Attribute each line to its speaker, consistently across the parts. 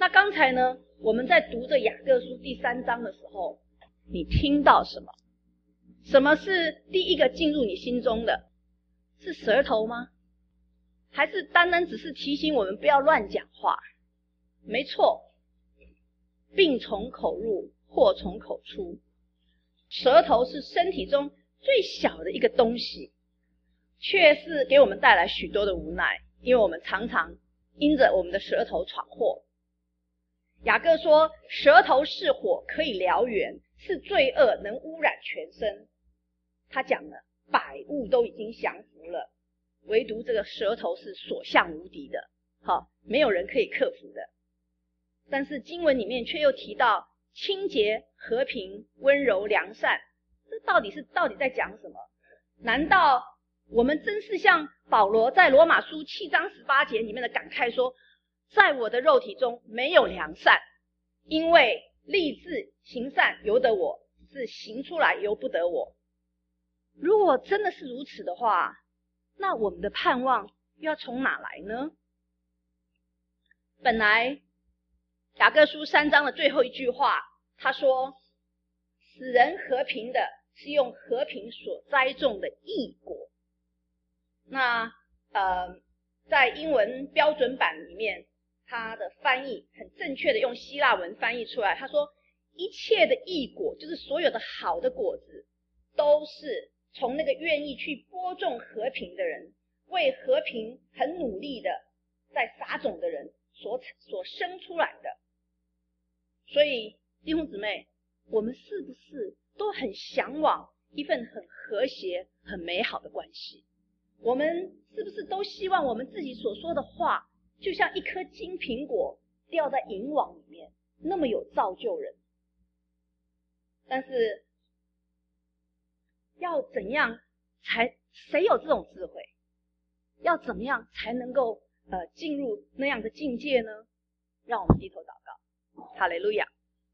Speaker 1: 那刚才呢，我们在读这雅各书第3章的时候，你听到什么？什么是第一个进入你心中的？是舌头吗？还是单单只是提醒我们不要乱讲话？没错，病从口入，祸从口出。舌头是身体中最小的一个东西，却是给我们带来许多的无奈，因为我们常常因着我们的舌头闯祸。雅各说，舌头是火，可以燎原，是罪恶，能污染全身。他讲了，百物都已经降服了，唯独这个舌头是所向无敌的，没有人可以克服的。但是经文里面却又提到清洁、和平、温柔、良善，这到底在讲什么？难道我们真是像保罗在罗马书7章18节里面的感慨说，在我的肉体中没有良善，因为立志行善由得我，只是行出来由不得我。如果真的是如此的话，那我们的盼望又要从哪来呢？本来雅各书3章的最后一句话，他说，使人和平的是用和平所栽种的义果。那在英文标准版里面，他的翻译很正确的用希腊文翻译出来，他说，一切的义果，就是所有的好的果子，都是从那个愿意去播种和平的人，为和平很努力的在撒种的人所生出来的。所以弟兄姊妹，我们是不是都很向往一份很和谐很美好的关系？我们是不是都希望我们自己所说的话就像一颗金苹果掉在银网里面，那么有造就人？但是要怎样谁有这种智慧？要怎么样才能够进入那样的境界呢？让我们低头祷告。哈利路亚。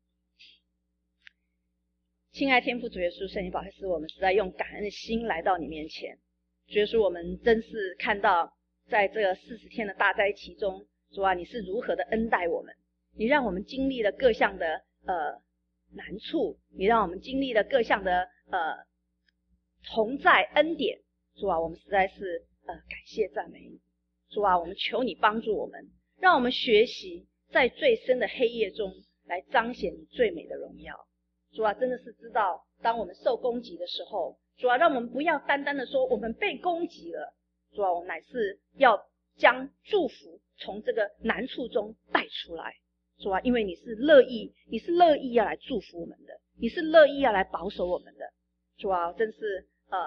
Speaker 1: 亲爱天父主耶稣，圣灵宝贵师，我们实在用感恩的心来到你面前。主耶稣，我们真是看到在这个40天的大灾期中，主啊，你是如何的恩待我们，你让我们经历了各项的难处，你让我们经历了各项的同在恩典。主啊，我们实在是感谢赞美你。主啊，我们求你帮助我们，让我们学习在最深的黑夜中来彰显你最美的荣耀。主啊，真的是知道当我们受攻击的时候，主啊，让我们不要单单的说我们被攻击了，主啊，我们乃是要将祝福从这个难处中带出来。主啊，因为你是乐意要来祝福我们的，你是乐意要来保守我们的。主啊，真是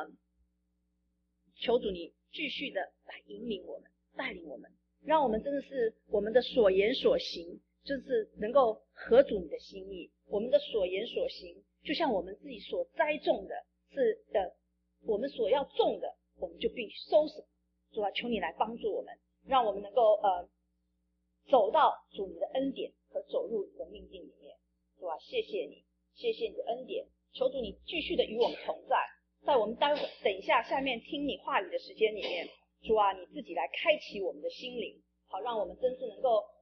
Speaker 1: 求主你继续的来引领我们，带领我们，让我们真的是我们的所言所行就是能够合主你的心意。我们的所言所行就像我们自己所栽种的我们所要种的我们就必须收拾。主啊，求你来帮助我们，让我们能够走到主你的恩典和走入你的命定里面。主啊，谢谢你的恩典，求主你继续的与我们同在，在我们等一下下面听你话语的时间里面，主啊，你自己来开启我们的心灵，好让我们真是能够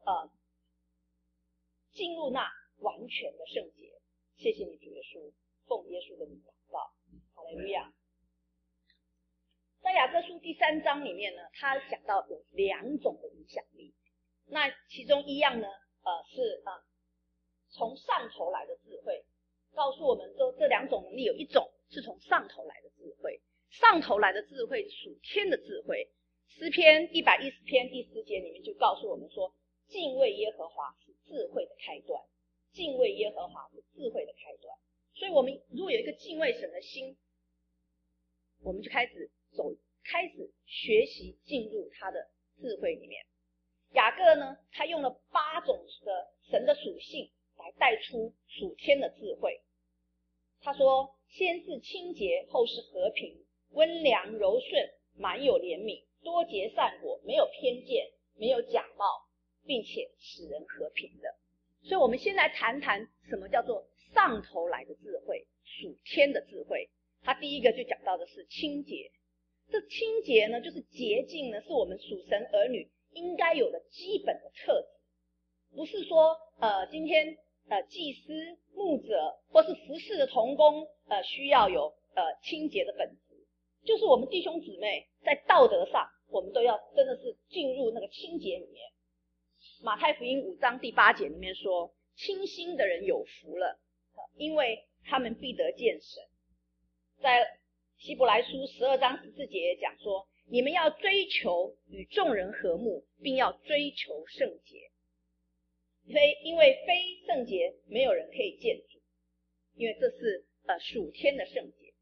Speaker 1: 进入那完全的圣洁。谢谢你主耶稣，奉耶稣的名祷告，哈利路亚。在雅各书第3章里面呢，他讲到有2种的影响力。那其中一样呢是从上头来的智慧，告诉我们说这2种能力有一种是从上头来的智慧，上头来的智慧属天的智慧。诗篇110篇第10节里面就告诉我们说，敬畏耶和华是智慧的开端，敬畏耶和华是智慧的开端。所以我们如果有一个敬畏神的心，我们就开始学习进入他的智慧里面。雅各呢，他用了8种的神的属性来带出属天的智慧。他说，先是清洁，后是和平，温良柔顺，满有怜悯，多结善果，没有偏见，没有假冒，并且使人和平的。所以我们先来谈谈什么叫做上头来的智慧，属天的智慧。他第一个就讲到的是清洁。这清洁呢，就是洁净呢，是我们属神儿女应该有的基本的特质。 不是说今天祭司、牧者或是服侍的同工需要有清洁的本质，就是我们弟兄姊妹在道德上，我们都要真的是进入那个清洁里面。马太福音5章第8节里面说，清心的人有福了，因为他们必得见神。在希伯来书12章14节也讲说，你们要追求与众人和睦，并要追求圣洁。因为非圣洁没有人可以见主，因为这是属天的圣洁。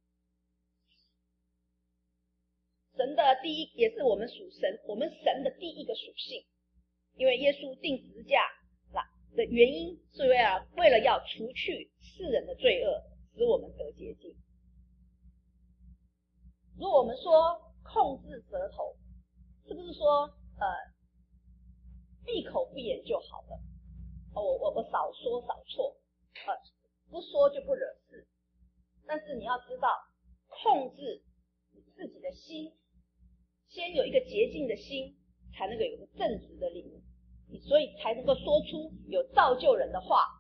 Speaker 1: 神的第一，也是我们神的第一个属性。因为耶稣钉十字架的原因是为了要除去世人的罪恶，使我们得洁净。如果我们说控制舌头，是不是说闭口不言就好了？我少说少错，不说就不惹事。但是你要知道，控制你自己的心，先有一个洁净的心，才能够有一个正直的灵，所以才能够说出有造就人的话。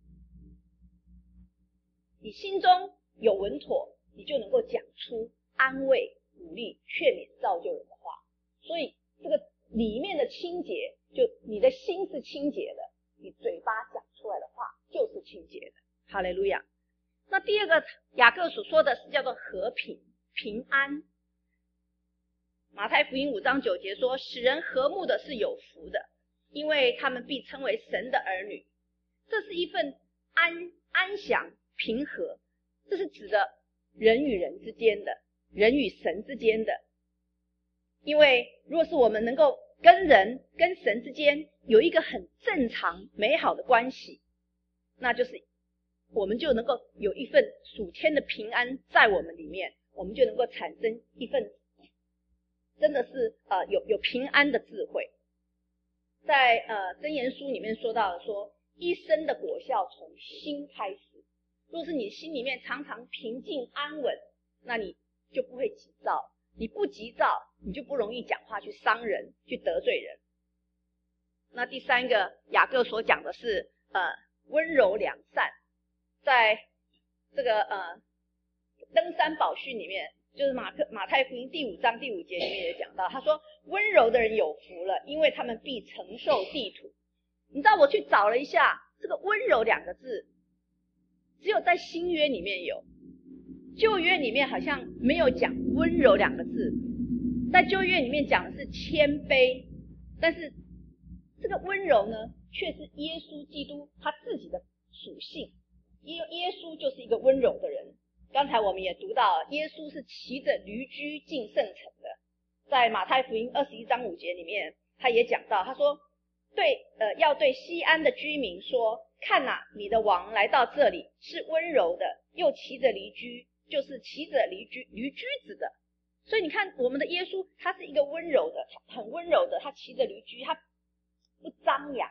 Speaker 1: 你心中有稳妥，你就能够讲出安慰、鼓励、劝勉、造就人的话。所以这个里面的清洁，就你的心是清洁的，你嘴巴讲出来的话就是清洁的。哈利路亚。那第二个雅各所说的是叫做和平、平安。马太福音5章9节说，使人和睦的是有福的，因为他们必称为神的儿女。这是一份安详、平和，这是指的人与人之间的，人与神之间的。因为如果是我们能够跟人跟神之间有一个很正常美好的关系，那就是我们就能够有一份属天的平安在我们里面，我们就能够产生一份真的是有平安的智慧。在箴言书里面说到了说，一生的果效从心开始。若是你心里面常常平静安稳，那你就不会急躁，你不急躁，你就不容易讲话去伤人，去得罪人。那第三个雅各所讲的是温柔良善。在这个登山宝训里面，就是马太福音第5章第5节里面也讲到，他说温柔的人有福了，因为他们必承受地土。你知道我去找了一下，这个温柔2个字只有在新约里面有，旧约里面好像没有讲温柔2个字。在旧约里面讲的是谦卑，但是这个温柔呢，却是耶稣基督他自己的属性。耶稣就是一个温柔的人。刚才我们也读到，耶稣是骑着驴驹进圣城的。在马太福音21章5节里面，他也讲到，他说要对西安的居民说，看哪，你的王来到这里，是温柔的，又骑着驴驹，就是骑着驴驹子的。所以你看，我们的耶稣他是一个温柔的，很温柔的，他骑着驴驹，他不张扬，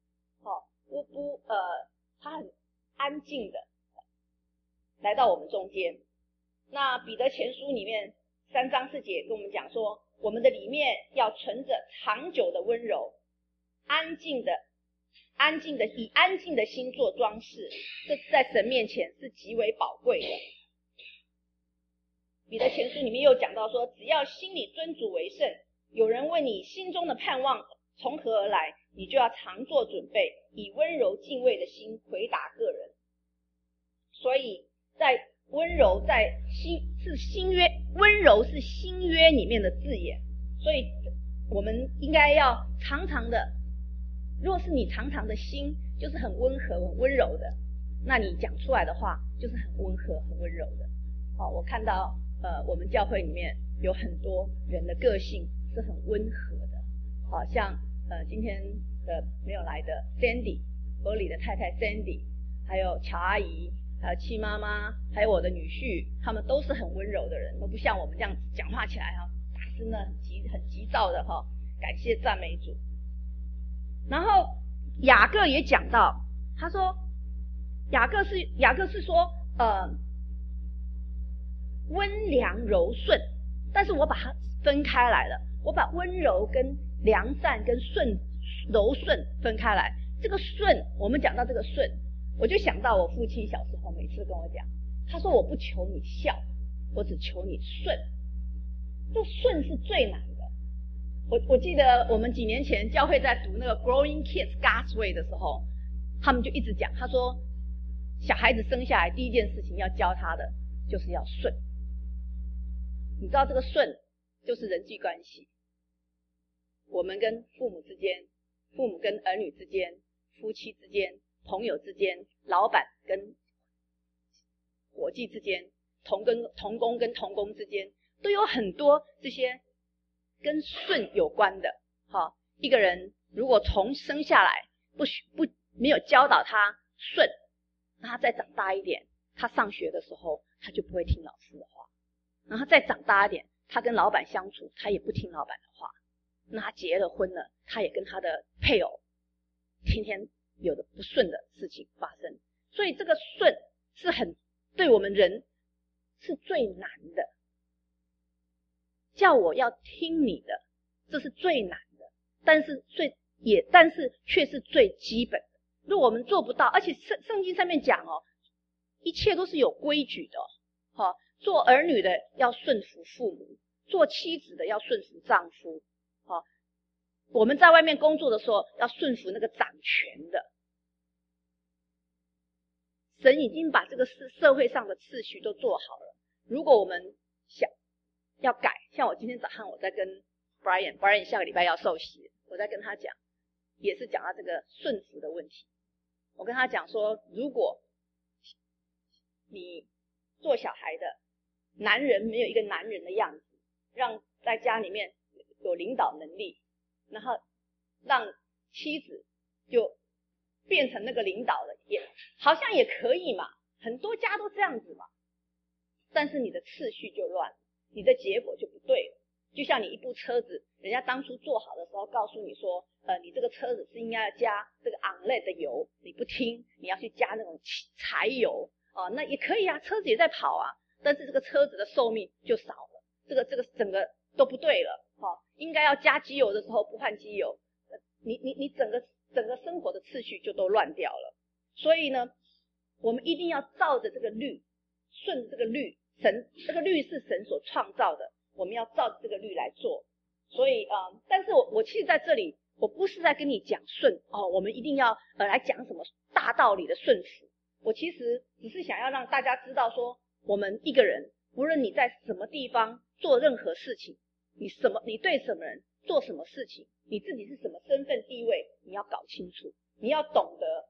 Speaker 1: 他很安静的来到我们中间。那彼得前书里面3章4节跟我们讲说，我们的里面要存着长久的温柔，安静的以安静的心做装饰，这在神面前是极为宝贵的。彼得前书里面又讲到说，只要心里尊主为圣，有人问你心中的盼望从何而来，你就要常做准备，以温柔敬畏的心回答个人。所以在温柔是新约，温柔是新约里面的字眼，所以我们应该要常常的，如果是你常常的心就是很温和很温柔的，那你讲出来的话就是很温和很温柔的。我看到我们教会里面有很多人的个性是很温和的，像今天没有来的 Sandy， 伯里的太太 Sandy， 还有乔阿姨，还有戚妈妈，还有我的女婿，他们都是很温柔的人，都不像我们这样子讲话起来大声的很急躁的感谢赞美主。然后雅各也讲到，他说雅各是说温良柔顺，但是我把它分开来了，我把温柔跟良善跟柔顺分开来。这个顺，我们讲到这个顺，我就想到我父亲小时候每次跟我讲，他说我不求你孝，我只求你顺。这顺是最难的。我记得我们几年前教会在读那个 Growing Kids God's Way 的时候，他们就一直讲，他说小孩子生下来第一件事情要教他的就是要顺。你知道这个顺就是人际关系，我们跟父母之间，父母跟儿女之间，夫妻之间，朋友之间，老板跟伙计之间，同工跟同工之间，都有很多这些跟顺有关的。一个人如果从生下来没有教导他顺，那他再长大一点，他上学的时候他就不会听老师的话，然后再长大一点，他跟老板相处他也不听老板的话，那他结了婚了，他也跟他的配偶天天有的不顺的事情发生。所以这个顺是对我们人是最难的，叫我要听你的，这是最难的，但是却是最基本的。如果我们做不到，而且圣经上面讲一切都是有规矩的做儿女的要顺服父母，做妻子的要顺服丈夫我们在外面工作的时候要顺服那个掌权的。神已经把这个社会上的秩序都做好了，如果我们想要改，像我今天早上我在跟 Brian 下个礼拜要受洗，我在跟他讲，也是讲到这个顺服的问题。我跟他讲说，如果你做小孩的男人没有一个男人的样子，让在家里面有领导能力，然后让妻子就变成那个领导了，也好像也可以嘛，很多家都这样子嘛。但是你的次序就乱了，你的结果就不对了。就像你一部车子，人家当初做好的时候告诉你说你这个车子是应该要加这个 OnLed 的油，你不听，你要去加那种柴油那也可以啊，车子也在跑啊，但是这个车子的寿命就少了，这个整个都不对了应该要加机油的时候不换机油，你整个生活的次序就都乱掉了。所以呢，我们一定要照着这个律，顺着这个律，这个律是神所创造的，我们要照着这个律来做。所以但是我其实在这里我不是在跟你讲顺我们一定要来讲什么大道理的顺服，我其实只是想要让大家知道说，我们一个人无论你在什么地方做任何事情，你对什么人做什么事情，你自己是什么身份地位，你要搞清楚，你要懂得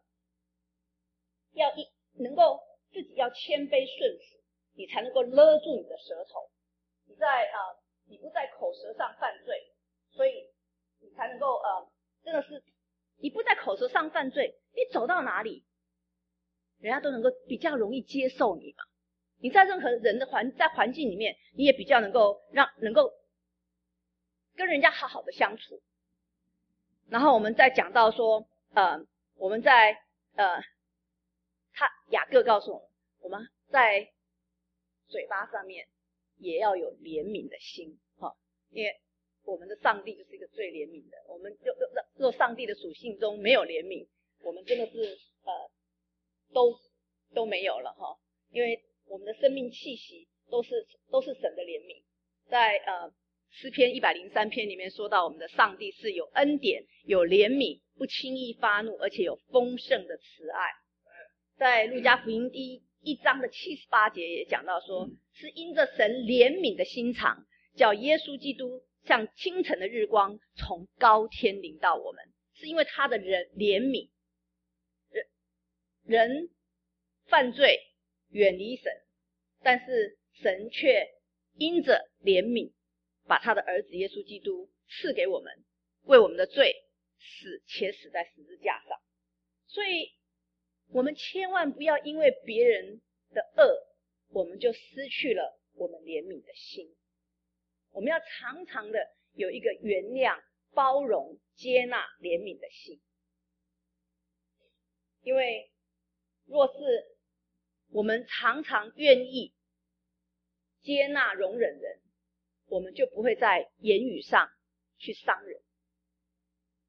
Speaker 1: 能够自己要谦卑顺服，你才能够勒住你的舌头。你不在口舌上犯罪，所以你才能够真的是你不在口舌上犯罪，你走到哪里人家都能够比较容易接受你嘛。你在任何人的环境里面，你也比较能够跟人家好好的相处。然后我们再讲到说我们在雅各告诉我们在嘴巴上面也要有怜悯的心因为我们的上帝就是一个最怜悯的，我们若上帝的属性中没有怜悯，我们真的是都没有了因为我们的生命气息都是神的怜悯。在诗篇103篇里面说到，我们的上帝是有恩典，有怜悯，不轻易发怒，而且有丰盛的慈爱。在路加福音第1章的78节也讲到说，是因着神怜悯的心肠，叫耶稣基督像清晨的日光从高天临到我们，是因为他的怜悯。人犯罪远离神，但是神却因着怜悯把他的儿子耶稣基督赐给我们，为我们的罪死在十字架上。所以我们千万不要因为别人的恶，我们就失去了我们怜悯的心。我们要常常的有一个原谅、包容、接纳、怜悯的心。因为若是我们常常愿意接纳、容忍人，我们就不会在言语上去伤人。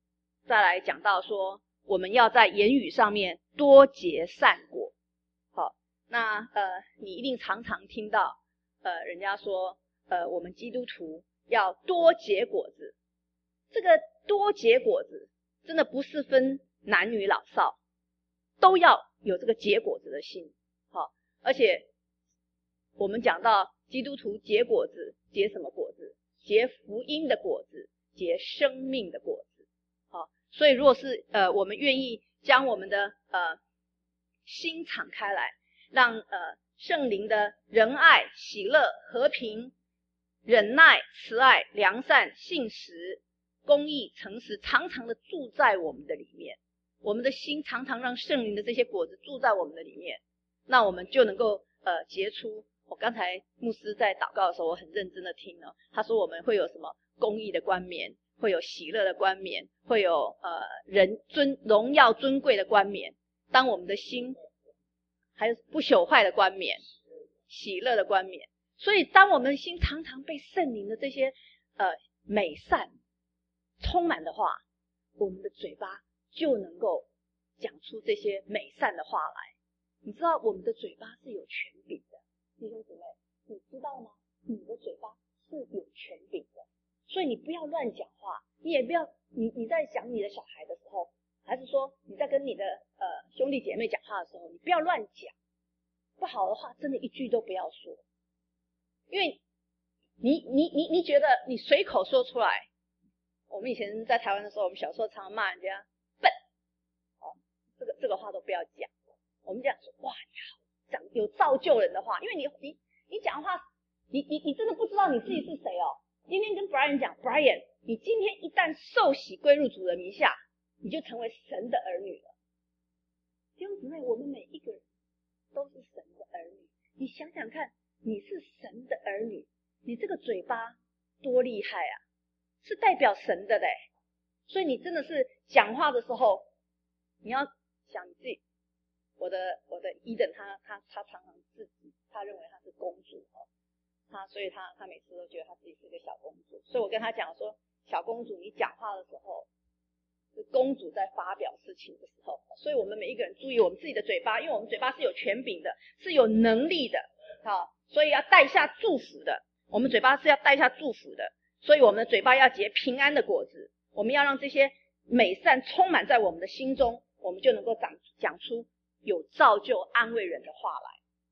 Speaker 1: 再来讲到说，我们要在言语上面多结善果。好，那你一定常常听到人家说我们基督徒要多结果子。这个多结果子真的不是分男女老少，都要有这个结果子的心。好，而且我们讲到基督徒结果子，结什么果子？结福音的果子，结生命的果子。好，所以如果是我们愿意将我们的心敞开来，让圣灵的仁爱、喜乐、和平、忍耐、慈爱、良善、信实、公义、诚实常常的住在我们的里面，我们的心常常让圣灵的这些果子住在我们的里面，那我们就能够结出。我刚才牧师在祷告的时候，我很认真的听了，他说我们会有什么公义的冠冕，会有喜乐的冠冕，会有荣耀尊贵的冠冕。当我们的心还有不朽坏的冠冕，喜乐的冠冕。所以当我们的心常常被圣灵的这些美善充满的话，我们的嘴巴就能够讲出这些美善的话来。你知道我们的嘴巴是有权柄的，弟兄姊妹，你知道吗？你的嘴巴是有权柄的，所以你不要乱讲话，你也不要你在讲你的小孩的时候，还是说你在跟你的兄弟姐妹讲话的时候，你不要乱讲，不好的话真的一句都不要说，因为你觉得你随口说出来。我们以前在台湾的时候，我们小时候常常骂人家笨，这个话都不要讲。我们讲说哇，你好讲有造就人的话，因为你讲话，你真的不知道你自己是谁哦。今天跟 Brian 讲 ，Brian， 你今天一旦受洗归入主的名下，你就成为神的儿女了。弟兄姊妹，我们每一个人都是神的儿女。你想想看，你是神的儿女，你这个嘴巴多厉害啊，是代表神的嘞。所以你真的是讲话的时候，你要想你自己。我的伊登他常常自己他认为他是公主所以他每次都觉得他自己是个小公主。所以我跟他讲说，小公主你讲话的时候是公主在发表事情的时候。所以我们每一个人注意我们自己的嘴巴，因为我们嘴巴是有权柄的，是有能力的，所以要带下祝福的。我们嘴巴是要带下祝福的，所以我们的嘴巴要结平安的果子。我们要让这些美善充满在我们的心中，我们就能够讲出有造就安慰人的话来。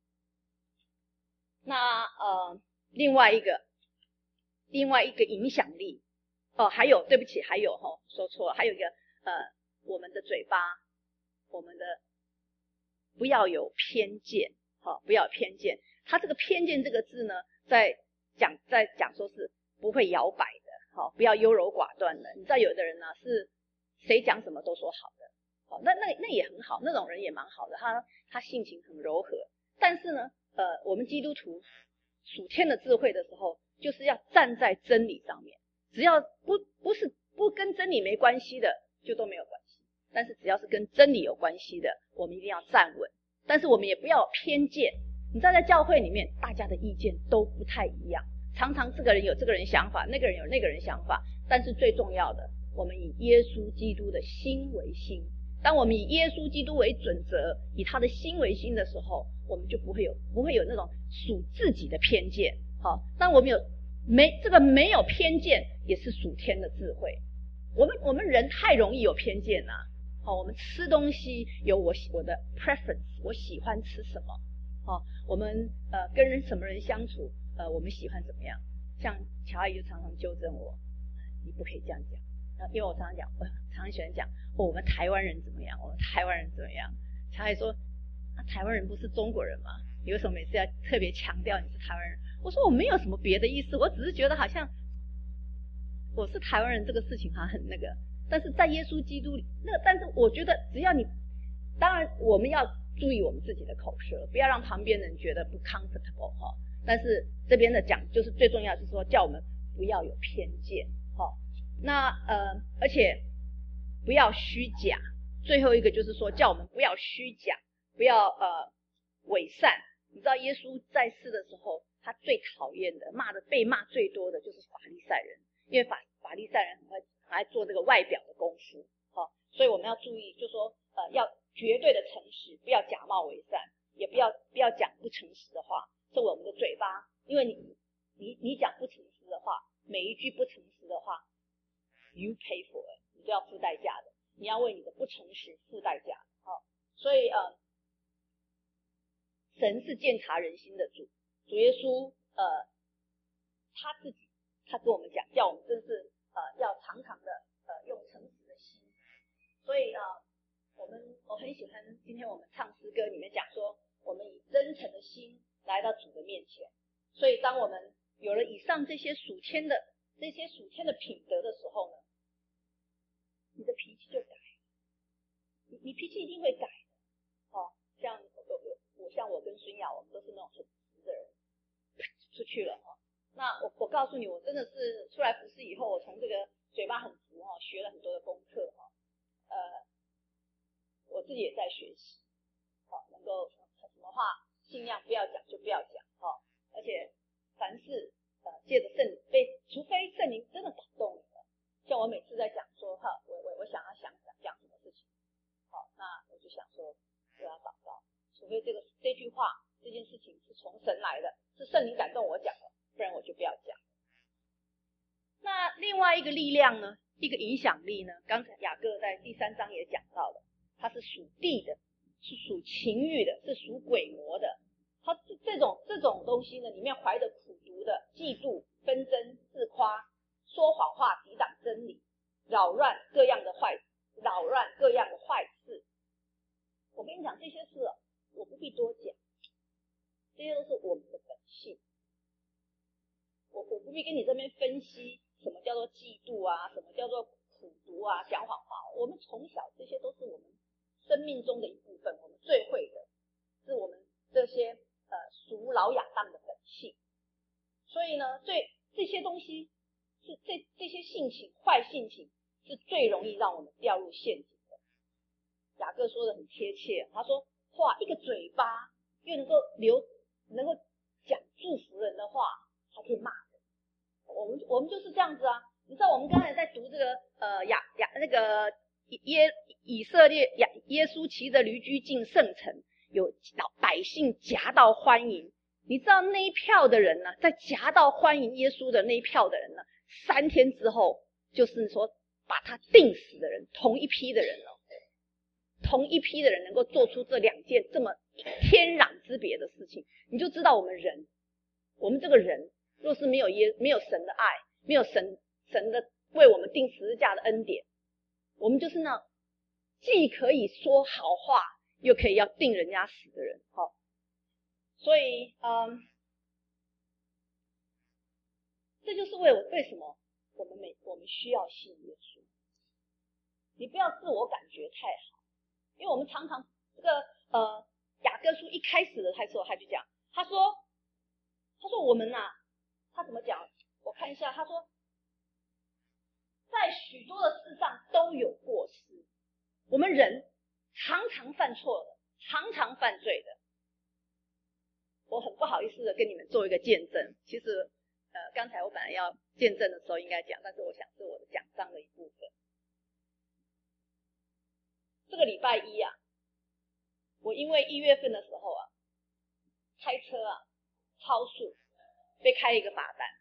Speaker 1: 那另外一个影响力还有对不起，还有说错了，还有一个我们的嘴巴，我们的不要有偏见，不要有偏见。他这个偏见这个字呢，在讲说是不会摇摆的，不要优柔寡断的。你知道有的人呢是谁讲什么都说好的。那也很好，那种人也蛮好的，他性情很柔和。但是呢我们基督徒属天的智慧的时候，就是要站在真理上面，只要不跟真理没关系的就都没有关系，但是只要是跟真理有关系的，我们一定要站稳。但是我们也不要有偏见。你知道在教会里面大家的意见都不太一样，常常这个人有这个人想法，那个人有那个人想法，但是最重要的，我们以耶稣基督的心为心。当我们以耶稣基督为准则，以他的心为心的时候，我们就不会有那种属自己的偏见。当我们没有偏见，也是属天的智慧。我们人太容易有偏见啦。我们吃东西有我的 preference， 我喜欢吃什么。我们跟什么人相处，我们喜欢怎么样。像乔阿姨就常常纠正我，你不可以这样讲。因为我常常喜欢讲我们台湾人怎么样，我们台湾人怎么样。乔阿姨说台湾人不是中国人吗？你为什么每次要特别强调你是台湾人？我说我没有什么别的意思，我只是觉得好像我是台湾人这个事情好像很那个，但是在耶稣基督里但是我觉得只要你，当然我们要注意我们自己的口舌，不要让旁边人觉得不 comfortable 但是这边的讲就是最重要，就是说叫我们不要有偏见那而且不要虚假。最后一个就是说叫我们不要虚假，不要伪善。你知道耶稣在世的时候，他最讨厌的被骂最多的就是法利赛人，因为法利赛人很爱做这个外表的功夫所以我们要注意，就说要绝对的诚实，不要假冒伪善，也不要讲不诚实的话。这我们的嘴巴，因为你讲不诚实的话，每一句不诚实的话 ，you pay for it， 你都要付代价的，你要为你的不诚实付代价。所以神是鉴察人心的主，主耶稣他自己他跟我们讲，叫我们真是要常常的用诚实的心。所以我很喜欢今天我们唱诗歌里面讲说，我们以真诚的心来到主的面前。所以当我们有了以上这些属天的品德的时候呢，你的脾气就改，你脾气一定会改的。像我跟孙雅，我们都是那种很直的人，出去了。那我告诉你，我真的是出来服侍以后，我从这个嘴巴很直学了很多的功课。我自己也在学习，能够什么话尽量不要讲就不要讲，而且凡事借着圣灵除非圣灵真的打动你了，像我每次在讲说我想讲什么事情，那我就想说我要祷告，除非这句话这件事情是从神来的，是圣灵感动我讲的，不然我就不要讲。那另外一个力量呢，一个影响力呢，刚才雅各在第3章也讲到了，它是属地的，是属情欲的，是属鬼魔的。它这种东西呢，里面怀着苦毒的嫉妒、纷争、自夸、说谎话、抵挡真理、扰乱各样的坏事。我跟你讲，这些事我不必多讲，这些都是我们的本性。我不必跟你这边分析什么叫做嫉妒啊，什么叫做苦毒啊，讲谎话。我们从小这些都是我们生命中的一部分，我们最会的是我们这些属老亚当的本性。所以呢，这些东西是这些性情坏性情是最容易让我们掉入陷阱的。雅各说的很贴切，他说哇，一个嘴巴又能够讲祝福人的话，还可以骂人。我们就是这样子啊。你知道我们刚才在读这个那个以色列耶稣骑着驴驹进圣城，有百姓夹道欢迎。你知道那一票的人呢，在夹道欢迎耶稣的那一票的人呢，3天之后就是说把他钉死的人，同一批的人能够做出这2件这么天壤之别的事情，你就知道我们这个人若是没有神的爱，没有神的为我们钉十字架的恩典，我们就是那既可以说好话又可以要定人家死的人。所以这就是为什么我们需要信耶稣。你不要自我感觉太好，因为我们常常这个雅各书一开始的时候他就讲，他说我们他怎么讲？我看一下，他说在许多的事上都有过失，我们人常常犯错的，常常犯罪的。我很不好意思的跟你们做一个见证，其实刚才我本来要见证的时候应该讲，但是我想是我的讲章的一部分。这个礼拜一我因为1月份的时候开车超速，被开一个罚单。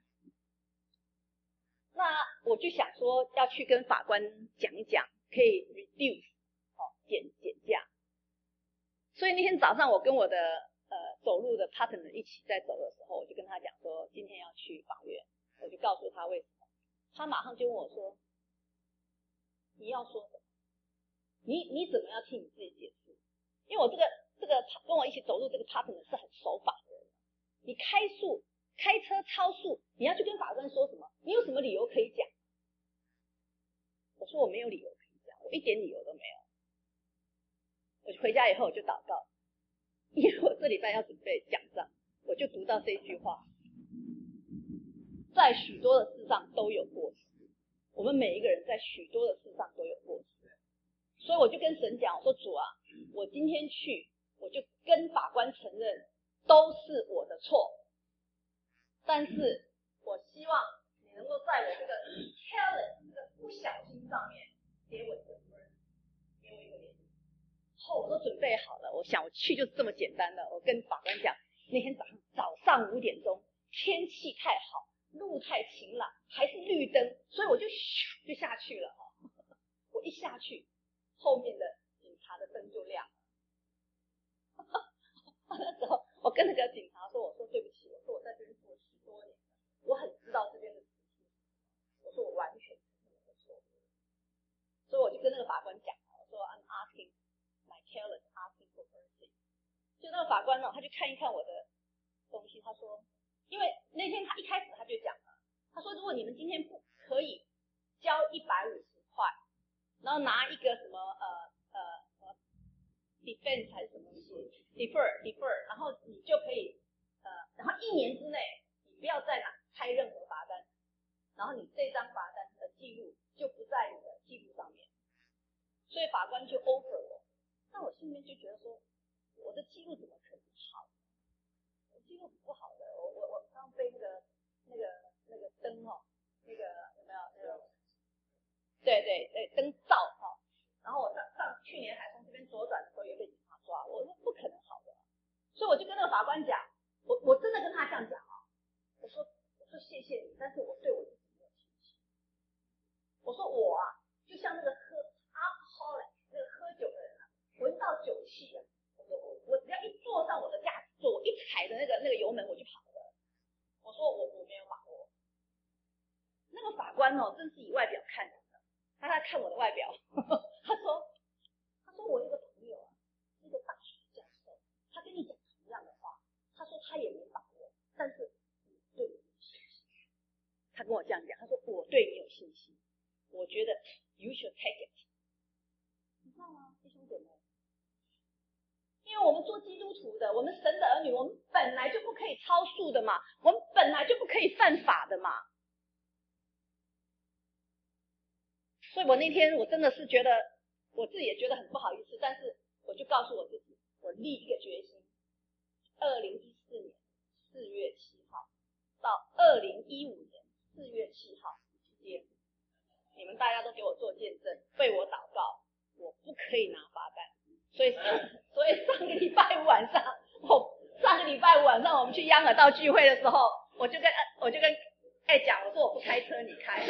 Speaker 1: 那我就想说要去跟法官讲一讲，可以 reduce 减价。所以那天早上我跟我的走路的 partner 一起在走的时候，我就跟他讲说今天要去法院，我就告诉他为什么。他马上就问我说，你要说什么？你怎么要替你自己解释？因为我这个跟我一起走路这个 partner 是很守法的人，你开车超速，你要去跟法官说什么？你有什么理由可以讲？我说我没有理由可以讲，我一点理由都没有。我回家以后我就祷告，因为我这礼拜要准备讲章，我就读到这句话，在许多的事上都有过失。我们每一个人在许多的事上都有过失。所以我就跟神讲，我说主我今天去，我就跟法官承认都是我的错，但是我希望你能够在我这个 careless 这个不小心上面给我一个责任。 都准备好了，我想我去就是这么简单的。我跟法官讲，那天早上5点钟，天气太好，路太晴朗，还是绿灯，所以我就咻就下去了。我一下去，后面的警察的灯就亮了。那时候我跟那个警察说，我说对不起，我说我在这边做10多年了，我很知道这边的事情，我说我完全是我的错。所以我就跟那个法官讲，我说 I'm asking my tailor is asking for mercy。就那个法官呢，他就看一看我的东西，他说，因为那天他一开始他就讲了，他说如果你们今天不可以交150块，然后拿一个什么defense 还是什么东西 defer， 然后你就可以然后1年之内你不要再开任何罚单，然后你这张罚单的记录就不在你的记录上面。所以法官就 offer 我，那我心里面就觉得说，我的记录怎么可能好？我记录不好的，我刚被那个灯那个有没有那个？对，灯照然后我去年海从这边左转的时候也被警察抓，我说不可能好的，所以我就跟那个法官讲，我真的跟他这样讲我说谢谢你，但是我对我自己没有信心。我说我就像那个alcoholic 那个喝酒的人闻到酒气我说我只要一坐上我的驾驶座，我一踩的那个油门我就跑了。我说我没有把握。那个法官真是以外表看人的，他看我的外表，他说我有个朋友一个大学教授，他跟你讲同样的话，他说他也没把握，但是你对我有信心。他跟我这样讲，他说我对你有信心，我觉得 you should take it。 你知道吗，弟兄姐妹？因为我们做基督徒的，我们神的儿女，我们本来就不可以超速的嘛，我们本来就不可以犯法的嘛。所以我那天我真的是觉得我自己也觉得很不好意思，但是我就告诉我自己，我立一个决心，2014年4月7号到2015年4月7号之间，你们大家都给我做见证，为我祷告，我不可以拿罚单。所以上个礼拜五晚上我们去央尔道聚会的时候，我就跟讲，我说我不开车，你开。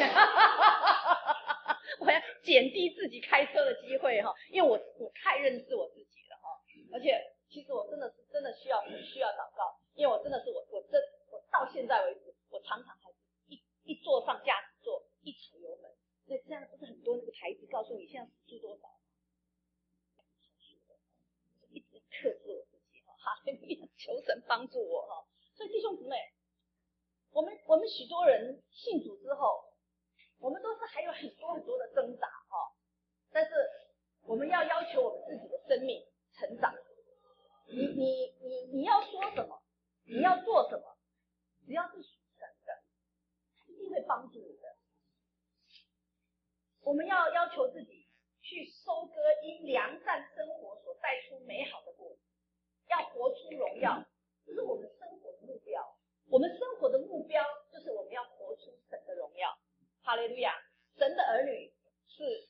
Speaker 1: 我要减低自己开车的机会因为我太认识我自己了而且其实我真的需要祷告，因为我真的是我到现在为止，我常常还是一坐上驾驶座一踩油门，那现在不是很多那个牌子告诉你现在时速多少，一直克制我自己求神帮助我所以弟兄姊妹，我们许多人信主之后，我们都是还有很多的挣扎但是我们要求我们自己的生命成长。你要说什么，你要做什么，只要是属神的，一定会帮助你的。我们要求自己去收割因良善生活所带出美好的果子，要活出荣耀，这是我们生活的目标。我们生活的目标就是我们要活出神的荣耀。哈利路亚！神的儿女是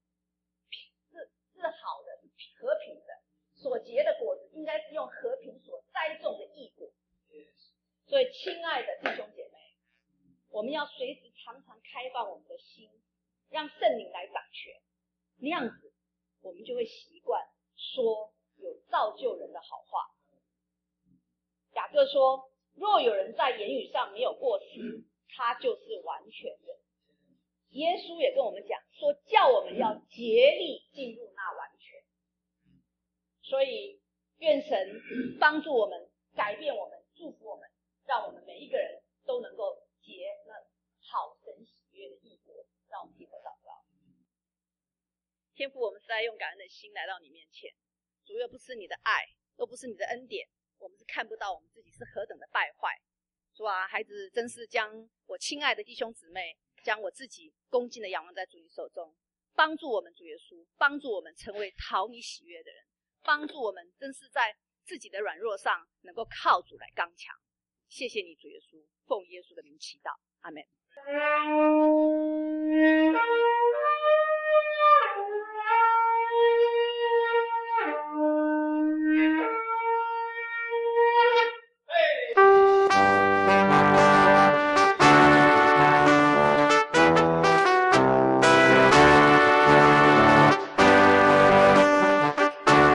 Speaker 1: 好的，是和平的，所结的果子应该是用和平所栽种的义果。所以亲爱的弟兄姐妹，我们要随时常常开放我们的心，让圣灵来掌权，那样子我们就会习惯说有造就人的好话。雅各说，若有人在言语上没有过失，他就是完全人。耶稣也跟我们讲说，叫我们要竭力进入那完全。所以愿神帮助我们，改变我们，祝福我们，让我们每一个人都能够结那好神喜悦的义果。让我们低头祷告。天父，我们是在用感恩的心来到你面前，主又不是你的爱，又不是你的恩典，我们是看不到我们自己是何等的败坏。主啊，孩子真是将我亲爱的弟兄姊妹，将我自己恭敬的仰望在主你手中，帮助我们主耶稣，帮助我们成为讨你喜悦的人，帮助我们真是在自己的软弱上能够靠主来刚强。谢谢你主耶稣，奉耶稣的名祈祷，阿们。